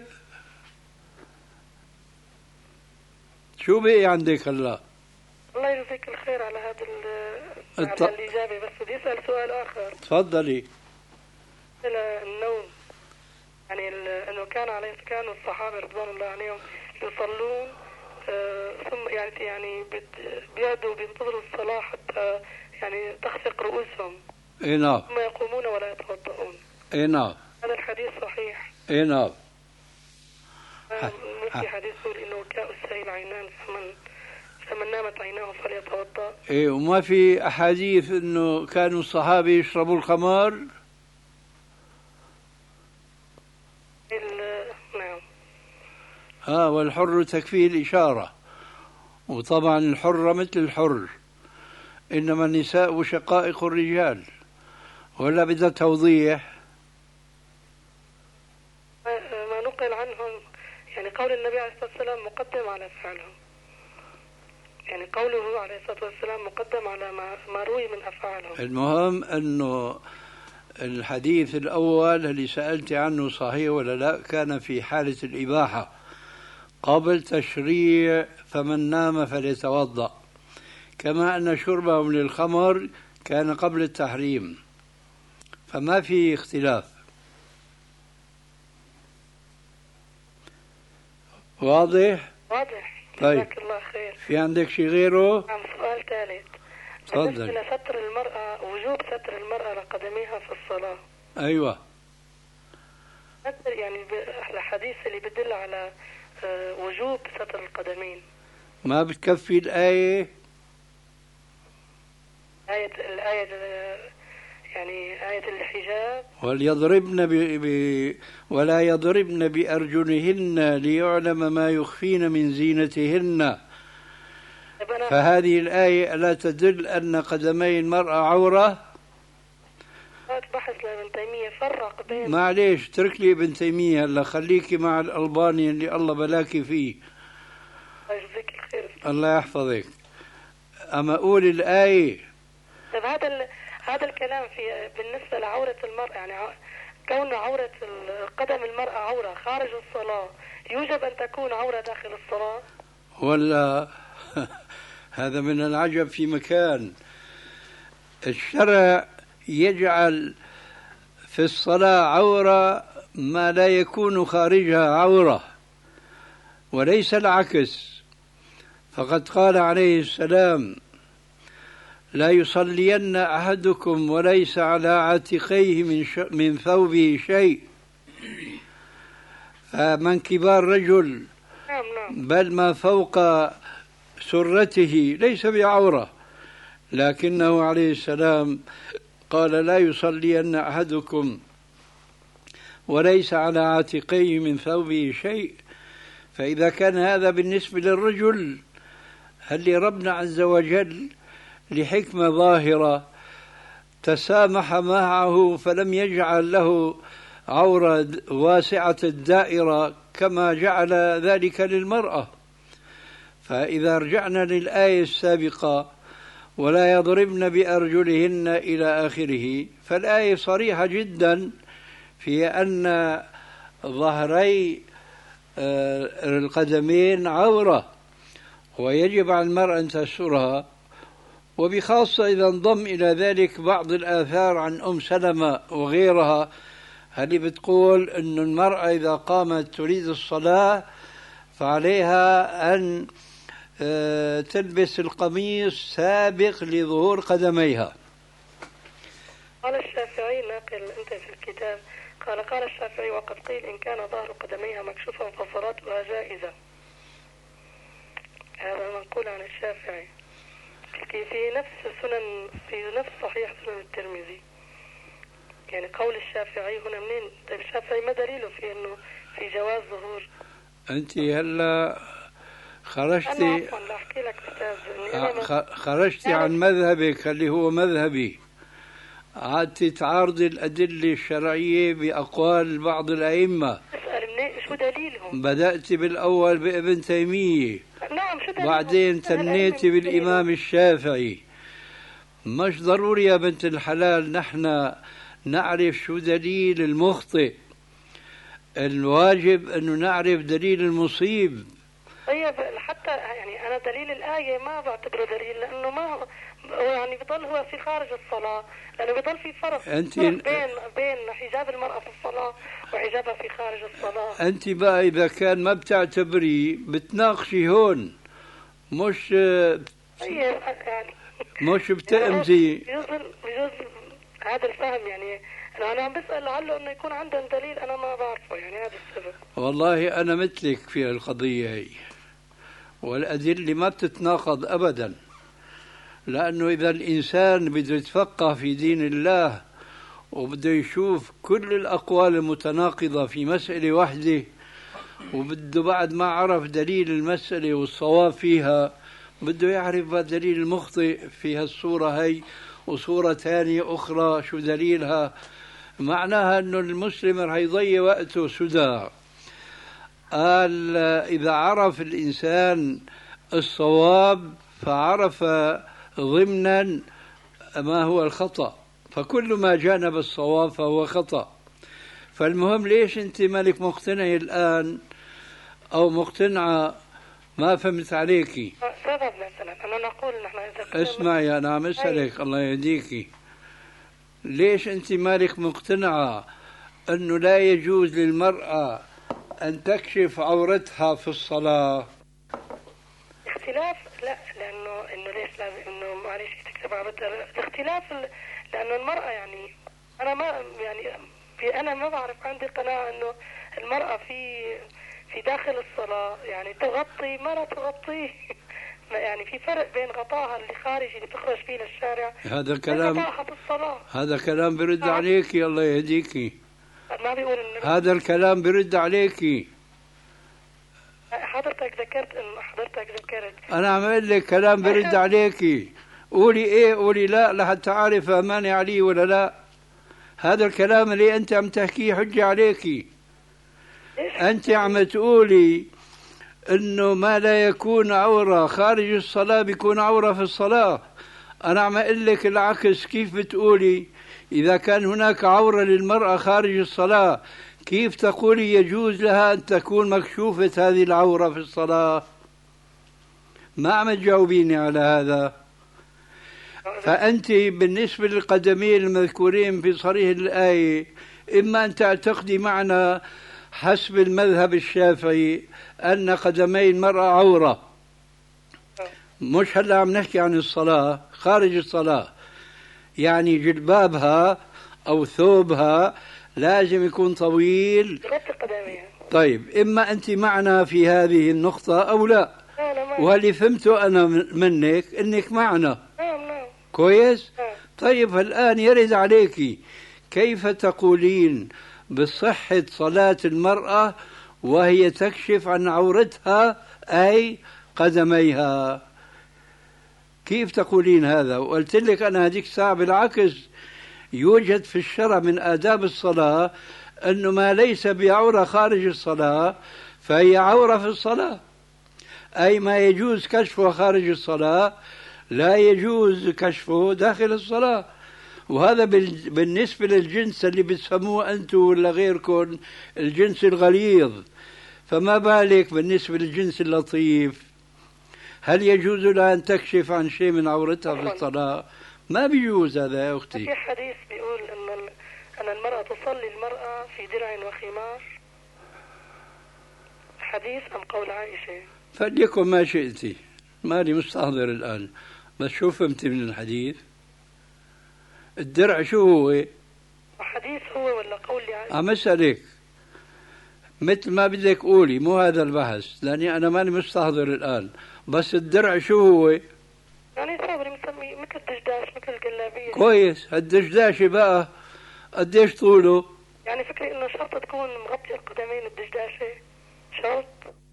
B: شو بقي عندك هلا؟
G: الله يجزيك الخير على هذا
B: الط...
G: على الإجابة، بس بدي أسأل سؤال آخر.
B: تفضلي.
G: النوم، يعني أنه كان عليه كانوا الصحابة رضوان الله عليهم يصلون آه ثم يعني يعني بيقعدوا بينتظروا الصلاة حتى يعني تخفق رؤوسهم.
B: اي نعم.
G: ثم يقومون ولا يتوضؤون.
B: اي نعم.
G: هذا الحديث صحيح.
B: اي نعم.
G: في حديث يقول انه كاء السيل عينان فمن فمن نامت عيناه فليتوضا.
B: ايه وما في احاديث انه كانوا الصحابه يشربوا الخمر؟
G: نعم.
B: اه والحر تكفيه الاشاره، وطبعا الحره مثل الحر، انما النساء شقائق الرجال. ولا بدها توضيح؟
G: ما نقل عنهم يعني قول النبي عليه الصلاة والسلام مقدم على فعلهم، يعني قوله عليه الصلاة والسلام مقدم على ما, ما روي من أفعالهم.
B: المهم أنه الحديث الأول اللي سألت عنه صحيح ولا لا، كان في حالة الإباحة قبل تشريع فمن نام فليتوضأ، كما أن شربهم للخمر كان قبل التحريم، فما في اختلاف. واضح؟
G: واضح.
B: طيب.
G: جزاك الله خير.
B: في عندك شيء غيره؟
G: نعم. سؤال ثالث.
B: تفضل.
G: بالنسبة لستر المرأة، وجوب ستر المرأة لقدميها في الصلاة.
B: أيوة.
G: يعني الحديث اللي بدل على وجوب ستر القدمين.
B: ما بتكفي الآية؟
G: آية الآية يعني آية الحجاب.
B: وليضربن ب... ب... ولا يضربن بأرجلهن ليعلم ما يخفين من زينتهن. فهذه الآية لا تدل أن قدمي المرأة عورة؟
G: بحث لابن تيمية فرق بين.
B: معليش ترك لي ابن تيمية هلا، خليكي مع الألباني اللي الله بلاكي فيه.
G: يجزيك الخير. الله
B: يحفظك. أما أقول الآية.
G: طيب هذا ال... هذا الكلام في بالنسبة لعورة المرأة، يعني كون عورة قدم المرأة عورة خارج الصلاة يوجب أن تكون عورة داخل الصلاة؟
B: ولا هذا من العجب في مكان. الشرع يجعل في الصلاة عورة ما لا يكون خارجها عورة، وليس العكس. فقد قال عليه السلام: لا يصلين أحدكم وليس على عاتقيه من, ش... من ثوبه شيء. فمن كبار رجل بل ما فوق سرته ليس بعورة، لكنه عليه السلام قال لا يصلين أحدكم وليس على عاتقيه من ثوبه شيء، فإذا كان هذا بالنسبة للرجل، هل لربنا عز وجل لحكمة ظاهرة تسامح معه فلم يجعل له عورة واسعة الدائرة كما جعل ذلك للمرأة؟ فإذا رجعنا للآية السابقة ولا يضربن بأرجلهن إلى آخره، فالآية صريحة جدا في أن ظهري القدمين عورة ويجب على المرأة أن تسترها، وبخاصة إذا انضم إلى ذلك بعض الآثار عن أم سلمة وغيرها هذه بتقول أن المرأة إذا قامت تريد الصلاة فعليها أن تلبس القميص سابق لظهور قدميها.
G: قال الشافعي ناقل أنت في الكتاب قال قال الشافعي وقد قيل إن كان ظهر قدميها مكشوفا فصلاتها جائزة. هذا منقول عن الشافعي في نفس سنن في نفس صحيح سنن الترمذي. يعني قول الشافعي هنا منين؟ طيب الشافعي ما دليله في إنه في جواز ظهور؟
B: أنت هلا خرجتي
G: أنا عفوا لا أحكي لك أستاذ
B: خرجتي عن مذهبك اللي هو مذهبي، عادتي تعارضي الأدلة الشرعية بأقوال بعض الأئمة.
G: أسأل منين شو دليلهم؟
B: بدأت بالأول بابن تيمية،
G: نعم شو دليلهم؟
B: بعدين تنيتي بالإمام الشافعي. مش ضروري يا بنت الحلال نحن نعرف شو دليل المخطئ، الواجب أنه نعرف دليل المصيب.
G: طيب حتى يعني أنا دليل الآية ما بعتبره دليل، لأنه ما يعني بيضل هو في خارج الصلاة، لأنه بيضل في فرق,
B: أنت
G: فرق بين بين حجاب المرأة في الصلاة وحجابها في خارج الصلاة.
B: أنت بقى إذا كان ما بتعتبري بتناقشي هون، مش
G: طيب يعني
B: مش بتأمزي.
G: بيجوز بيجوز هذا الفهم، يعني أنا عم بسأل لعله إنه يكون عندهم دليل أنا ما بعرفه، يعني هذا السبب.
B: والله أنا مثلك في القضية هي، والأدلة ما بتتناقض أبدا، لأنه إذا الإنسان بده يتفقه في دين الله وبده يشوف كل الأقوال المتناقضة في مسألة واحدة، وبده بعد ما عرف دليل المسألة والصواب فيها بده يعرف دليل المخطئ في هالصورة هي وصورة ثانية أخرى شو دليلها. معناها أنه المسلم رح يضيع وقته سدى. قال إذا عرف الإنسان الصواب فعرف ضمنا ما هو الخطأ، فكل ما جانب الصواب فهو خطأ. فالمهم ليش أنت مالك مقتنع الآن أو مقتنعة؟ ما فهمت عليكي.
G: سبب مثلا أنا نقول نحن إذا
B: اسمعي أنا عم أسألك الله يهديكي، ليش أنت مالك مقتنعة أنه لا يجوز للمرأة أن تكشف عورتها في الصلاة؟
G: اختلاف لا، لأنه إنه ليش لازم إنه معلش تكشف عورتها، الاختلاف لأنه المرأة يعني أنا ما يعني في أنا ما بعرف عندي قناعة إنه المرأة في في داخل الصلاة يعني تغطي ما لا تغطيه يعني في فرق بين غطاها اللي خارجي اللي تخرج فيه للشارع.
B: هذا كلام
G: الصلاة.
B: هذا كلام برد آه. عليكي الله يهديكي.
G: ما بيقول إن
B: هذا الكلام برد عليكي.
G: حضرتك ذكرت إن حضرتك ذكرت
B: أنا عم أقول لك كلام برد عليكي، قولي إيه قولي لا لحتى أعرف أماني عليه ولا لا. هذا الكلام اللي أنت عم تحكيه حجة عليكي. أنت عم تقولي إنه ما لا يكون عورة خارج الصلاة بيكون عورة في الصلاة. أنا عم أقول لك العكس. كيف بتقولي إذا كان هناك عورة للمرأة خارج الصلاة كيف تقولي يجوز لها أن تكون مكشوفة هذه العورة في الصلاة؟ ما عم تجاوبيني على هذا. فأنت بالنسبة للقدمين المذكورين في صريح الآية إما أن تعتقدي معنا حسب المذهب الشافعي أن قدمي المرأة عورة، مش هلا عم نحكي عن الصلاة، خارج الصلاة، يعني جلبابها أو ثوبها لازم يكون طويل. طيب إما أنت معنا في هذه النقطة أو لا، واللي فهمته أنا منك إنك معنا. كويس؟ طيب الآن يرد عليك كيف تقولين بصحة صلاة المرأة وهي تكشف عن عورتها أي قدميها؟ كيف تقولين هذا؟ وقلت لك أنا هذيك الساعة بالعكس يوجد في الشرع من آداب الصلاة أنه ما ليس بعورة خارج الصلاة فهي عورة في الصلاة، أي ما يجوز كشفه خارج الصلاة لا يجوز كشفه داخل الصلاة. وهذا بالنسبة للجنس اللي بتسموه أنتم ولا غيركم الجنس الغليظ، فما بالك بالنسبة للجنس اللطيف؟ هل يجوز لها أن تكشف عن شيء من عورتها في الصلاة؟ ما بيجوز هذا يا أختي.
G: في حديث بيقول أن أن المرأة تصلي المرأة في درع وخمار، حديث أم قول عائشة؟
B: فليكن ما شئتي، مالي مستحضر الآن، بس شو فهمتي من الحديث؟ الدرع شو هو؟
G: حديث هو ولا قول عائشة؟
B: عم أسألك مثل ما بدك قولي، مو هذا البحث لأني أنا ماني مستحضر الآن، بس الدرع شو هو؟
G: يعني صابري مسمي مثل الدشداش مثل الجلابية.
B: كويس، الدشداش بقى قديش طوله؟
G: يعني فكري إنه شرط تكون مغطية القدمين الدشداشة، شرط.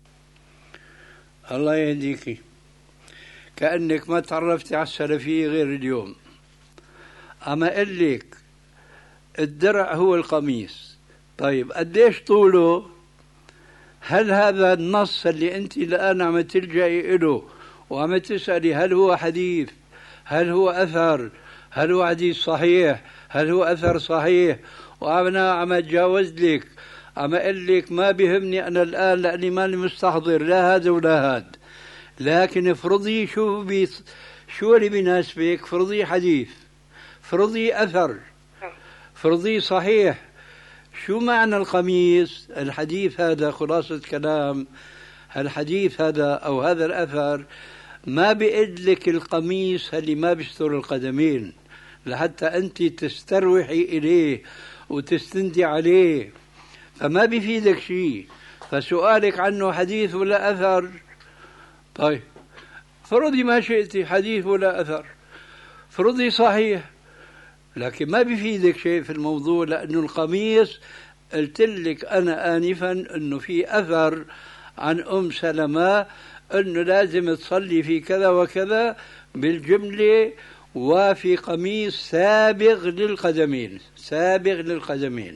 B: الله يهديكي، كأنك ما تعرفتي على السلفية غير اليوم. أما أقول لك الدرع هو القميص، طيب قديش طوله؟ هل هذا النص اللي أنت الآن عم تلجئي له وعم تسألي هل هو حديث، هل هو أثر، هل هو حديث صحيح، هل هو أثر صحيح، وأنا عم أتجاوز لك، عم أقول لك ما بيهمني أنا الآن لأني ماني مستحضر لا هذا ولا هذا، لكن افرضي شو بي شو اللي بيناسبك، فرضي حديث، فرضي أثر، فرضي صحيح. شو معنى القميص؟ الحديث هذا خلاصة كلام، الحديث هذا أو هذا الأثر ما بيقلك القميص اللي ما بيستر القدمين لحتى أنت تستروحي إليه وتستندي عليه، فما بيفيدك شيء. فسؤالك عنه حديث ولا أثر، طيب فرضي ما شئتي حديث ولا أثر، فرضي صحيح، لكن ما بيفيدك شيء في الموضوع، لأنه القميص قلت لك أنا آنفا أنه في أثر عن أم سلمة أنه لازم تصلي في كذا وكذا بالجملة، وفي قميص سابغ للقدمين، سابغ للقدمين.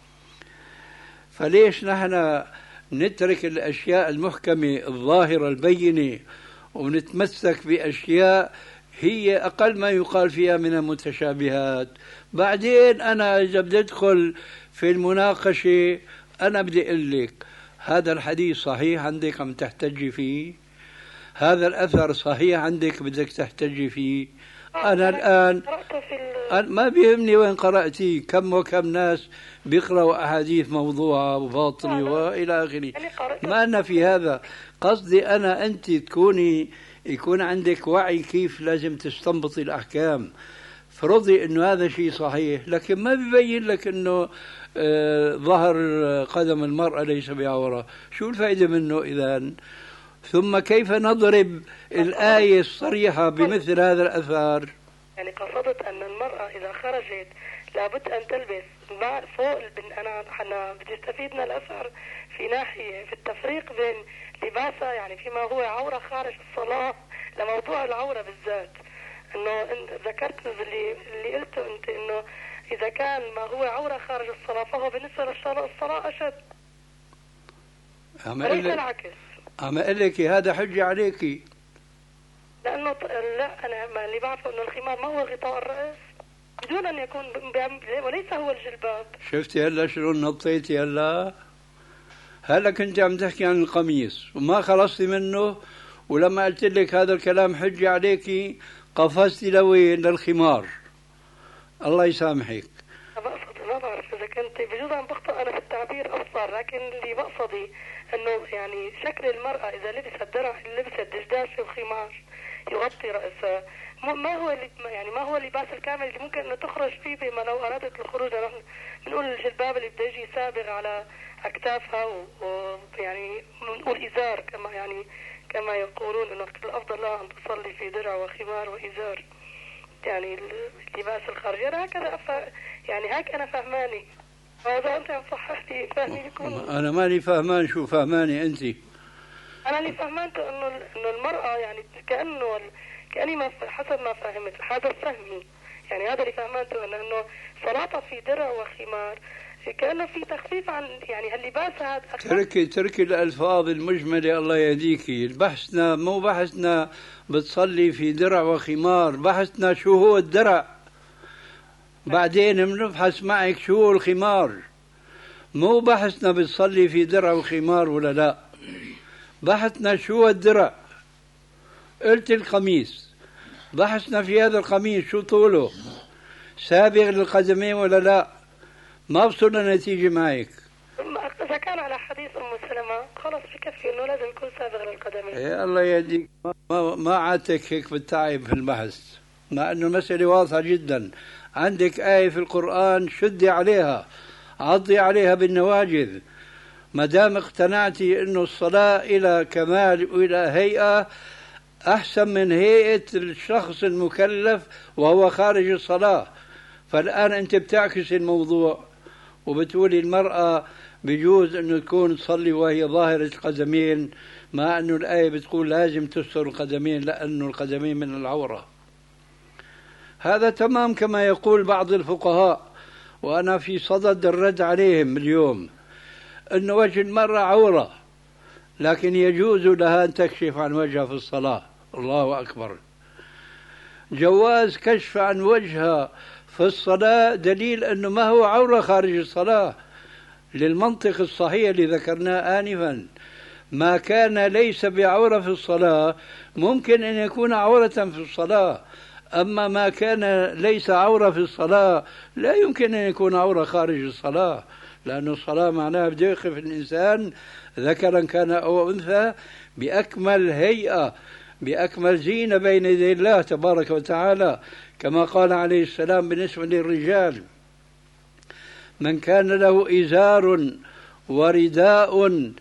B: فليش نحن نترك الأشياء المحكمة الظاهرة البينة ونتمسك بأشياء هي أقل ما يقال فيها من المتشابهات؟ بعدين أنا إذا بدي أدخل في المناقشة أنا بدي أقول لك هذا الحديث صحيح عندك عم تحتجي فيه، هذا الأثر صحيح عندك بدك تحتجي فيه. أنا الآن ما بيهمني وين قرأتي، كم وكم ناس بيقرأوا أحاديث موضوعة وباطلة وإلى آخره، ما أنا في هذا قصدي. أنا أنت تكوني يكون عندك وعي كيف لازم تستنبطي الأحكام، فرضي أنه هذا شيء صحيح لكن ما بيبين لك أنه آه ظهر قدم المرأة ليس بعورة، شو الفائدة منه إذن؟ ثم كيف نضرب الآية الصريحة بمثل هذا الأثار؟
G: يعني قصدت أن المرأة إذا خرجت لابد أن تلبس فوق البن... أنا أنا بدي استفيد من الأثر في ناحية في التفريق بين لباسها، يعني فيما هو عورة خارج الصلاة لموضوع العورة بالذات. إنه ذكرت اللي اللي قلته أنت إنه إذا كان ما هو عورة خارج الصلاة فهو بالنسبة للصلاة الصلاة أشد، وليس العكس.
B: عم أقول لك هذا حجة عليكي،
G: لأنه لا أنا اللي بعرفه إنه الخمار ما هو غطاء الرأس بدون أن يكون وليس هو الجلباب.
B: شفتي هلا شلون نطيتي؟ هلا هلا كنت عم تحكي عن القميص وما خلصتي منه، ولما قلت لك هذا الكلام حجة عليكي قفزتي لوين؟ للخمار. الله يسامحك.
G: بقصد ما بعرف إذا كنت بجوز عم بخطأ أنا في التعبير أبصر، لكن اللي بقصدي إنه يعني شكل المرأة إذا لبست درع لبست دشداشة وخمار يغطي رأسها، ما هو يعني ما هو اللباس الكامل اللي ممكن إنه تخرج فيه بما لو أرادت الخروج. نحن بنقول الجلباب اللي بده يجي سابغ على أكتافها، ويعني بنقول إزار كما يعني كما يقولون إنه الأفضل لها أن تصلي في درع وخمار وإزار. يعني اللباس الخارجي. أنا هكذا أف... يعني هيك أنا فهماني، فإذا أنت صحح لي فهمي يكون.
B: أنا ماني فهمان. شو فهماني أنت؟
G: أنا اللي فهمانته إنه إنه المرأة يعني كأنه كأني ما حسب ما فهمت هذا فهمي، يعني هذا اللي فهمانته إنه إنه صلاتها في درع وخمار كأنه في تخفيف عن يعني هاللباس هذا.
B: تركي تركي الألفاظ المجملة الله يهديكي. بحثنا مو بحثنا بتصلي في درع وخمار، بحثنا شو هو الدرع، بعدين بنبحث معك شو هو الخمار. مو بحثنا بتصلي في درع وخمار ولا لا، بحثنا شو هو الدرع. قلت القميص، بحثنا في هذا القميص شو طوله، سابغ للقدمين ولا لا. ما وصلنا نتيجة معك.
G: إذا كان على حديث أم سلمة خلص بكفي إنه لازم يكون سابغ للقدمين.
B: يا الله يهديك، ما, ما عادتك هيك بالتعب في البحث، مع إنه المسألة واضحة جدا. عندك آية في القرآن شدي عليها، عضي عليها بالنواجذ. ما دام اقتنعتي إنه الصلاة إلى كمال وإلى هيئة أحسن من هيئة الشخص المكلف وهو خارج الصلاة، فالآن أنت بتعكس الموضوع وبتقولي المرأة بجوز أنه تكون تصلي وهي ظاهرة القدمين، مع أنه الآية بتقول لازم تستر القدمين لأنه القدمين من العورة. هذا تمام كما يقول بعض الفقهاء، وأنا في صدد الرد عليهم اليوم، أن وجه المرأة عورة لكن يجوز لها أن تكشف عن وجهها في الصلاة. الله أكبر. جواز كشف عن وجهها في الصلاة دليل أنه ما هو عورة خارج الصلاة، للمنطق الصحيح اللي ذكرناه آنفا. ما كان ليس بعورة في الصلاة ممكن أن يكون عورة في الصلاة، أما ما كان ليس عورة في الصلاة لا يمكن أن يكون عورة خارج الصلاة، لأن الصلاة معناها بده يقف الإنسان ذكرا كان أو أنثى بأكمل هيئة بأكمل زينة بين يدي الله تبارك وتعالى، كما قال عليه السلام بالنسبة للرجال: من كان له إزار ورداء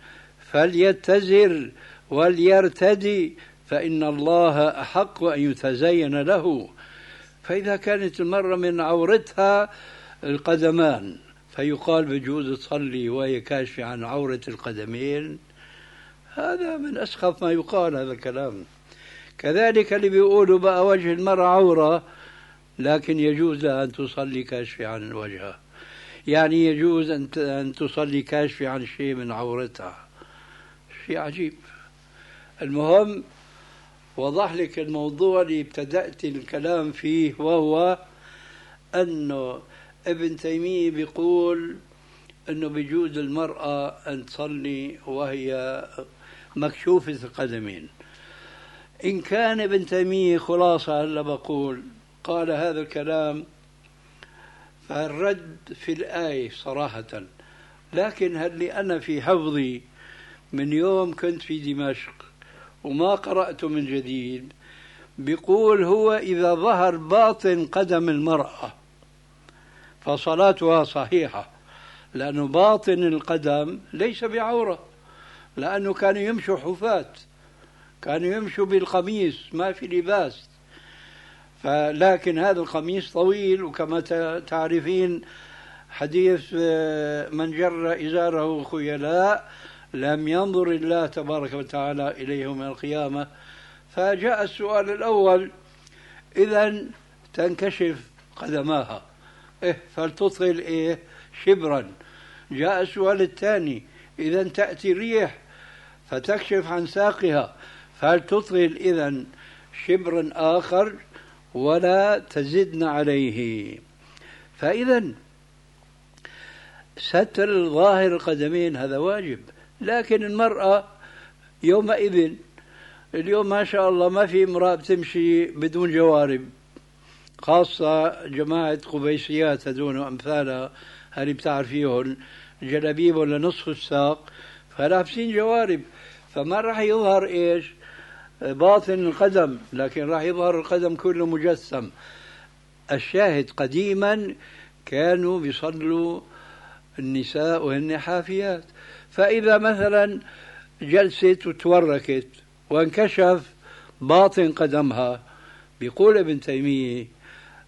B: فليتزر وليرتدي فإن الله أحق أن يتزين له. فإذا كانت المرة من عورتها القدمان فيقال بجوز تصلي وهي كاشفة عن عورة القدمين، هذا من أسخف ما يقال هذا الكلام. كذلك اللي بيقولوا بقى وجه المرأة عورة لكن يجوز لها أن تصلي كاشفة عن وجهها، يعني يجوز أن تصلي كاشفة عن شيء من عورتها. شيء عجيب. المهم وضح لك الموضوع اللي ابتدأت الكلام فيه، وهو أنه ابن تيمية بيقول أنه بيجوز المرأة أن تصلي وهي مكشوفة القدمين. إن كان ابن تيمية خلاصة هلا بقول قال هذا الكلام، فالرد في الآية صراحة. لكن هل لي أنا في حفظي من يوم كنت في دمشق وما قرأته من جديد، بيقول هو إذا ظهر باطن قدم المرأة فصلاتها صحيحة، لأنه باطن القدم ليس بعورة، لأنه كانوا يمشوا حفاة، كانوا يمشوا بالقميص ما في لباس. فلكن هذا القميص طويل، وكما تعرفين حديث من جر إزاره خيلاء لم ينظر الله تبارك وتعالى إليه يوم القيامة. فجاء السؤال الأول: إذن تنكشف قدماها إيه فلتطل إيه شبرا. جاء السؤال الثاني: إذن تأتي الريح فتكشف عن ساقها فلتطل إذن شبرا آخر ولا تزدن عليه. فإذا ستر ظاهر القدمين هذا واجب. لكن المرأة يومئذ، اليوم ما شاء الله ما في امرأة بتمشي بدون جوارب، خاصة جماعة قبيسيات هذون وأمثالها هذه بتعرفيهم، جلابيبهم لنصف الساق فلابسين جوارب، فما راح يظهر إيش باطن القدم، لكن راح يظهر القدم كله مجسم. الشاهد قديما كانوا بيصلوا النساء وهن حافيات، فإذا مثلا جلست وتوركت وانكشف باطن قدمها، بيقول ابن تيمية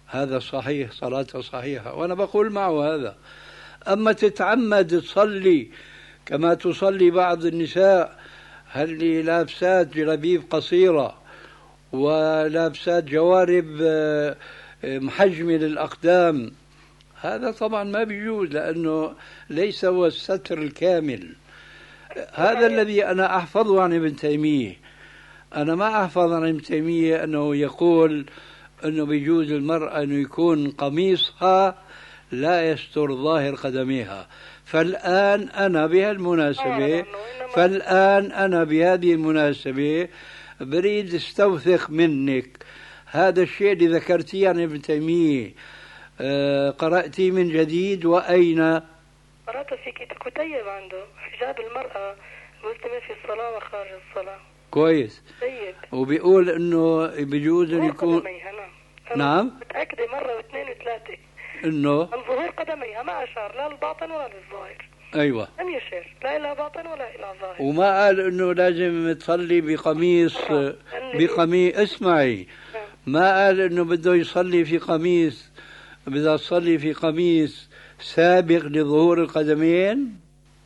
B: هذا صحيح، صلاته صحيحة، وأنا بقول معه هذا. أما تتعمد تصلي كما تصلي بعض النساء اللي لابسات جلابيب قصيرة ولابسات جوارب محجمة للأقدام، هذا طبعا ما بيجوز، لأنه ليس هو الستر الكامل. هذا الذي أنا أحفظه عن ابن تيمية. أنا ما أحفظ عن ابن تيمية أنه يقول أنه بيجوز المرأة أنه يكون قميصها لا يستر ظاهر قدميها. فالآن أنا بهالمناسبة فالآن أنا بهذه المناسبة بريد استوثق منك هذا الشيء اللي ذكرتيه عن ابن تيمية، آه قرأتي من جديد وأين؟
G: قرأت في كتيب عنده حجاب المرأة المسلمة في الصلاة وخارج الصلاة.
B: كويس.
G: طيب.
B: وبيقول انه بيجوز ان يكون
G: قدميها.
B: نعم
G: متأكدة مرة واثنين وثلاثة
B: انه
G: من ظهور قدميها، ما أشار لا للباطن ولا للظاهر.
B: ايوه،
G: لم يشير لا إلى باطن ولا إلى ظاهر.
B: وما قال انه لازم تصلي بقميص بقميص اسمعي، ما قال انه بده يصلي في قميص، بدها تصلي في قميص سابق لظهور القدمين.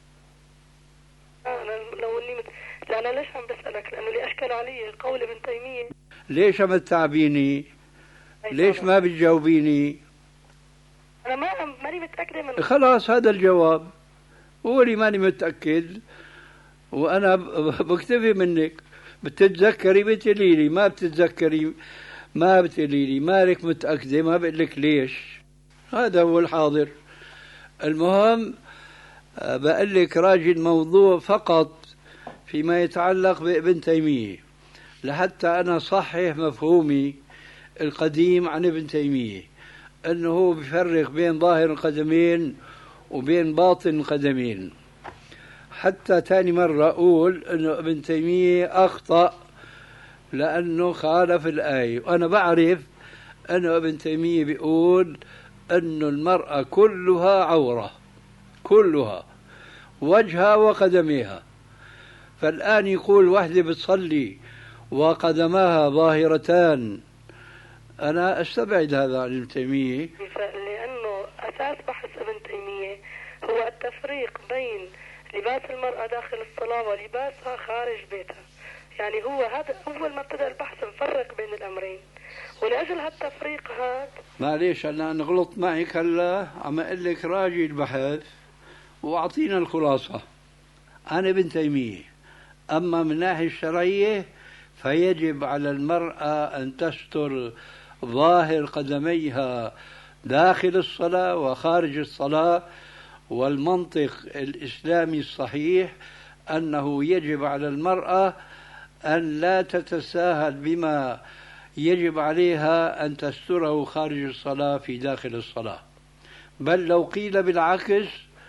G: أنا لو إني مت... لا أنا ليش عم بسألك؟ لأنه اللي أشكل علي قول ابن تيمية.
B: ليش عم تتعبيني؟ ليش ما بتجاوبيني؟
G: أنا ما ماني متأكدة من.
B: خلاص هذا الجواب، قولي ماني متأكد وأنا بكتفي منك. بتتذكري بتقولي لي، ما بتتذكري ما بتقولي لي، مالك متأكدة ما بقول لك ليش. هذا هو الحاضر. المهم بقول لك راجي الموضوع فقط فيما يتعلق بابن تيمية لحتى أنا صحح مفهومي القديم عن ابن تيمية، أنه هو بيفرق بين ظاهر القدمين وبين باطن القدمين. حتى تاني مرة أقول أنه ابن تيمية أخطأ لأنه خالف الآية، وأنا بعرف أنه ابن تيمية بيقول أنه المرأة كلها عورة، كلها وجهها وقدميها. فالآن يقول وحدة بتصلي وقدماها ظاهرتان، أنا أستبعد هذا عن ابن تيمية،
G: لأنه أساس بحث ابن تيمية هو التفريق بين لباس المرأة داخل الصلاة ولباسها خارج بيتها. يعني هو هذا أول ما ابتدأ البحث نفرق بين الأمرين، ولأجل هالتفريق هذا
B: معليش أنا نغلط معك هلا، عم أقول لك راجي البحث وأعطينا الخلاصة عن ابن تيمية. أما من الناحية الشرعية فيجب على المرأة أن تستر ظاهر قدميها داخل الصلاة وخارج الصلاة، والمنطق الإسلامي الصحيح أنه يجب على المرأة أن لا تتساهل بما يجب عليها أن تستره خارج الصلاة في داخل الصلاة. بل لو قيل بالعكس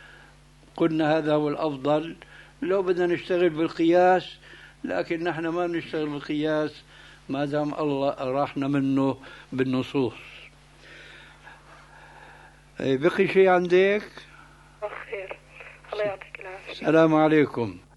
B: قلنا هذا هو الأفضل لو بدنا نشتغل بالقياس، لكن نحن ما نشتغل بالقياس ما دام الله راحنا منه بالنصوص. بقي شيء عندك؟
G: خير، الله يعطيك العافية.
B: السلام عليكم.